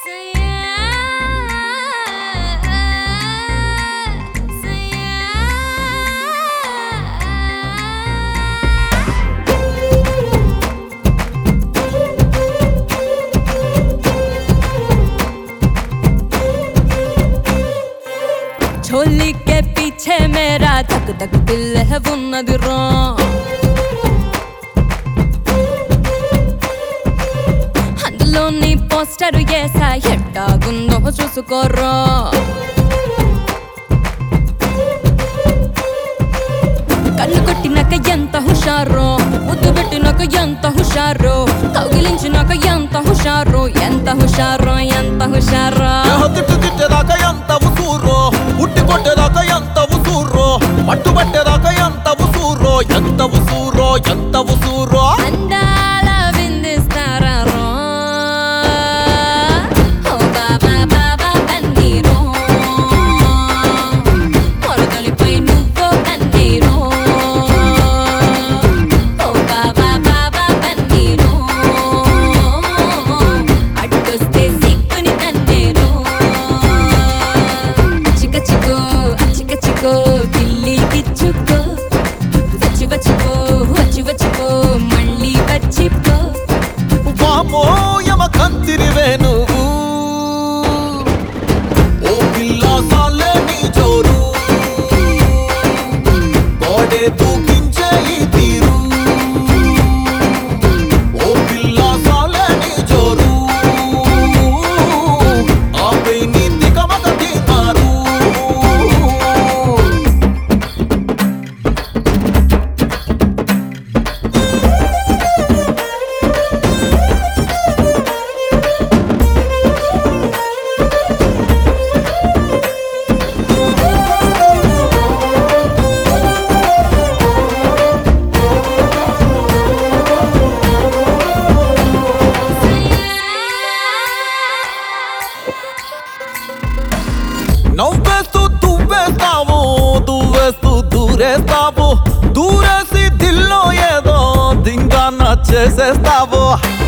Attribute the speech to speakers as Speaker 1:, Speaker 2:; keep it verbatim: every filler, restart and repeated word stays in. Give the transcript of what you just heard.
Speaker 1: झोली के पीछे मेरा धक धक दिल है वो नदिरों అందులోని పోస్టర్ ఏసా ఎట్టాగుందో చూసుకోరా కన్ను కొట్టినాక ఎంత హుషారో ముద్దు పెట్టినాక ఎంత హుషారో కౌగిలించినాక ఎంత హుషారో ఎంత హుషారో ఎంత హుషారో
Speaker 2: తిట్టు తిట్టేదాకా ఎంత ఉసూరో ఉట్టి కొట్టేదాకా ఎంత ఉసూరో పట్టు పట్టేదాకా ఎంత ఉసూరో ఎంత ఉసూరో ఎంత ఉసూరో
Speaker 1: అందాల విందిస్తారా రో ఓ బాబా బాబా కన్నీరో మొరదలిపై నువ్వు కన్నీరో ఓ బాబా బాబా కన్నీరో అడ్డొస్తే సిక్కుని కన్నీరో చిక చికో చిక చికో ఢిల్లీ కిచ్చుకో వచ్చి వచ్చిపో వచ్చి వచ్చిపో మళ్ళీ వచ్చిపో
Speaker 2: వామో యమ కంతిరివే నువ్వు ఓ పిల్ల సాలే నీ జోరు గోడే దూకించే ఈ తీరు ఓ పిల్ల సాలే నీ జోరు ఆపై నీ దిగమగ తీమారు నవ్వేస్తూ తువ్వేస్తావు దువ్వేస్తూ దూరేస్తావు దూరేసి దిల్లో ఏదో దింగా నచ్చేసేస్తావు